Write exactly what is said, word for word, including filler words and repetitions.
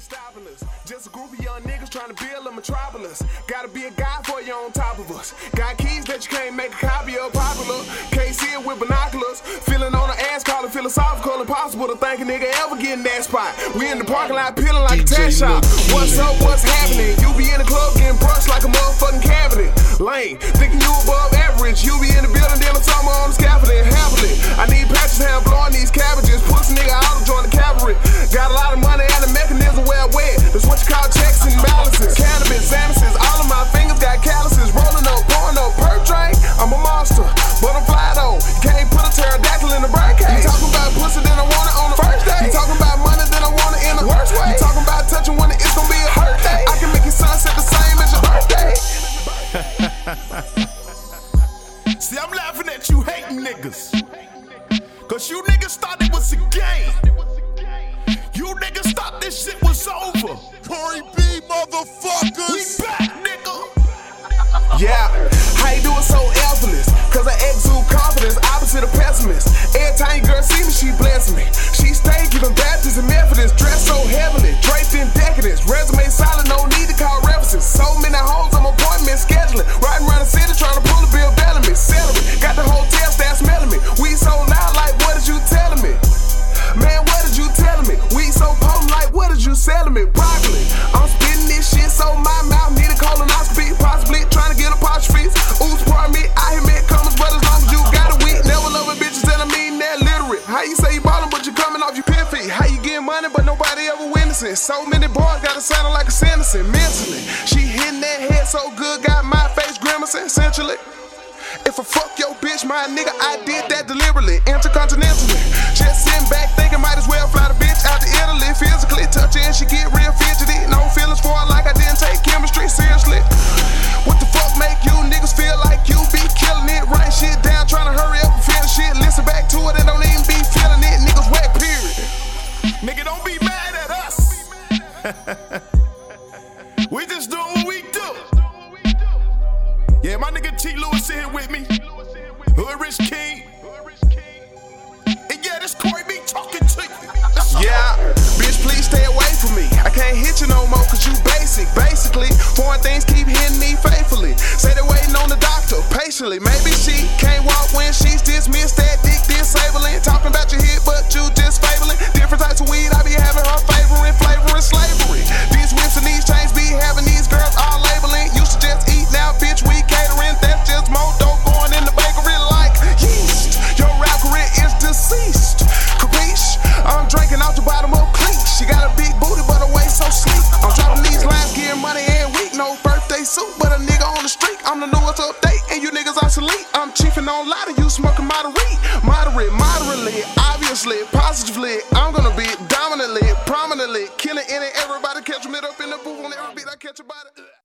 stopping us. Just a group of young niggas trying to build a metropolis. Gotta be a guy for you on top of us. Got keys that you can't make a copy of popular. Can't see it with binoculars. Feeling on the ass, calling philosophical. Impossible to think a nigga ever get in that spot. We in the parking lot peeling like a tax shop. What's up, what's happening? You be in the club getting brushed like a motherfucking cabinet. Lame, thinking you above average. You be in the building dealing something on the scaffolding. Happily, I need patches hand blowing these cabbages. Push a nigga out and join the cavalry. Got a lot of money and the mechanism well wet. That's what you call checks and balances. Cannabis, Xanaxes, all of my fingers got calluses. Rolling up, pouring up, perp drink. I'm a monster, but I'm fly though. You can't put a pterodactyl in the birdcage. You talking about pussy, then I want it on the first day. You talking about money, then I want it in the worst way. You talking about touching when it's gonna be a hurt day. I can make your sunset the same as your birthday. See, I'm laughing at you hating niggas, cause you niggas thought it was a game. You niggas thought this shit was over. Corey B, motherfuckers. We back, nigga. Yeah, how you do it so effortless? Cause I exude confidence, opposite of pessimist. Every time your girl see me, she bless me. She stay giving Baptist and Methodist, dressed so heavily, draped in decadence. Resume solid, no need to call references. So many hoes, I'm appointment scheduling. Riding around the city trying to pull a Bill Bellamy. Celery, got the hotel staff smelling me. We so loud, like what did you telling me? Man, what did you telling me? We so potent, like what did you selling me? Broccoli, I'm spitting this shit so my mouth need a colonoscopy. Possibly trying to get apostrophes. Oops, pardon me, I admit commas, but as long as you got a week, never loving bitches and I mean that literate. How you say you ballin', but you coming off your pin feet? How you getting money, but nobody ever witnessing? So many boys gotta sound like a citizen. Mentally, she hitting that head so good, got my face grimacing, essentially. If I fuck your bitch, my nigga, I did that deliberately, intercontinentally. Just sitting back thinking might as well fly the bitch out to Italy. Physically touching, she get real fidgety. No feelings for her like I didn't take chemistry seriously. What the fuck make you niggas feel like you be killing it? Write shit down, trying to hurry up and finish shit. Listen back to it and don't even be feeling it. Niggas whack, period. Nigga, don't be mad at us. We just doing what we do. Yeah, my nigga T. Lewis in here with me. Hood Rich King. And yeah, this Corey B talking to you. Yeah, bitch, please stay away from me. I can't hit you no more cause you basic. Basically, foreign things keep hitting me faithfully. Say they're waiting on the doctor patiently. Maybe she can't walk when she's dismissed. That dick disabling. Talking about your hit, but you just favoring. Different types of weed, I be having her favoring, flavoring slavery. These whips and these chains be having these girls all labeling. Used to just eat, now bitch, we catering. That's just more dope going in the bakery like yeast. Your rap career is deceased. Capiche? I'm drinking out the bottom of cleat. She got a big booty, but her waist so sleek. I'm dropping these lines, getting money every week. No birthday suit, but a nigga on the street. I'm the newest update, and you niggas obsolete. I'm chiefing on lot of you smoking moderate. Moderate, moderately, obviously, positively. I'm gonna be dominantly, prominently, killing any everybody. Catch me up in the booth on every beat I catch a body.